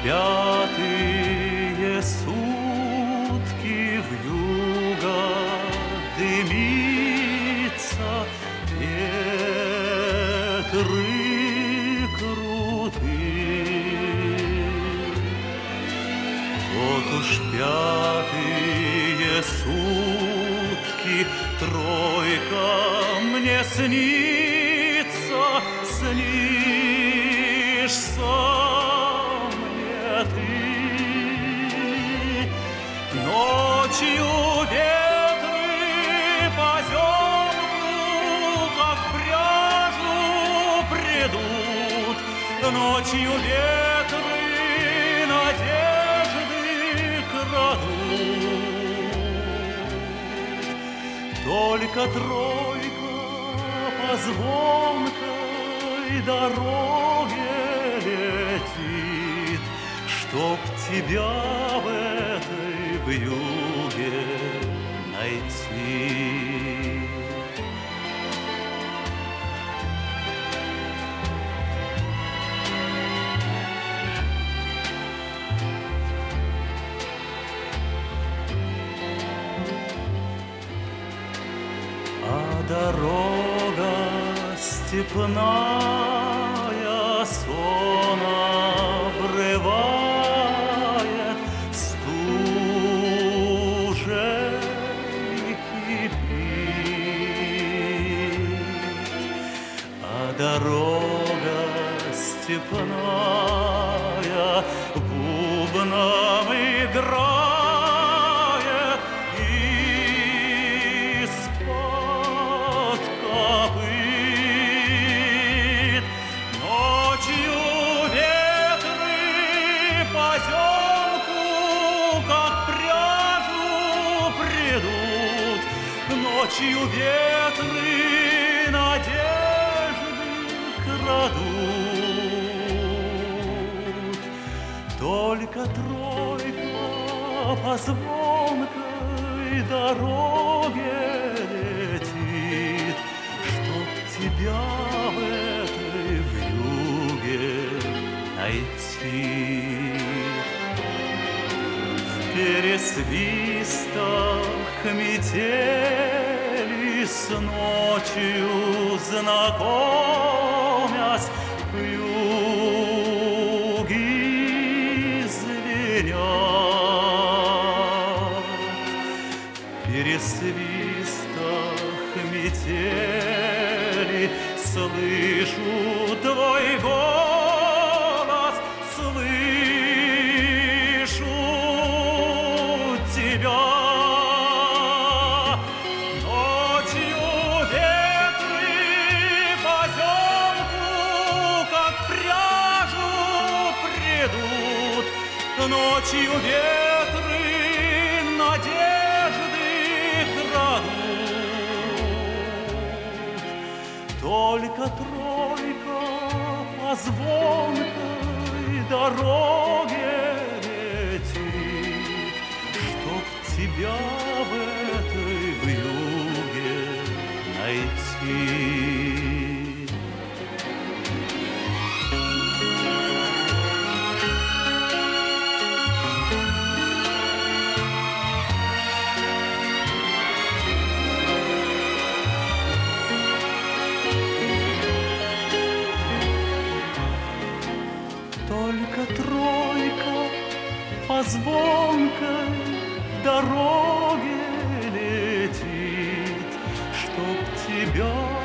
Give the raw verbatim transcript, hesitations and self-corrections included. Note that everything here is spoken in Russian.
пятые сутки вьюга дымится, ветры крутые. Вот уж пятые сутки тройка мне снится, снишься мне ты. Ночью ветры по землю, как пряжу, придут. Ночью ветры надежды крадут. Только тройка по звонкой дороге летит, чтоб тебя в этой вьюге найти. А дорога степная сон обрывает, стужей кипит. А дорога степная бубном играет, из-под копыт. Ночью ветры по земку, как пряжу, придут. Ночью ветры надежды крадут. Только тройка по звонкой дороге летит, чтоб тебя в этой вьюге найти. В пересвистах метели с ночью знакомясь, вьюги звенят. В пересвистах метели слышу твой голос, слышу тебя. Ночью ветры по земку, как пряжу, придут. Ночью ветры надежды крадут. Только тройка по звонкой дороге летит, чтоб тебя в этой вьюге найти. Только тройка по звонкой дороге летит, чтоб тебя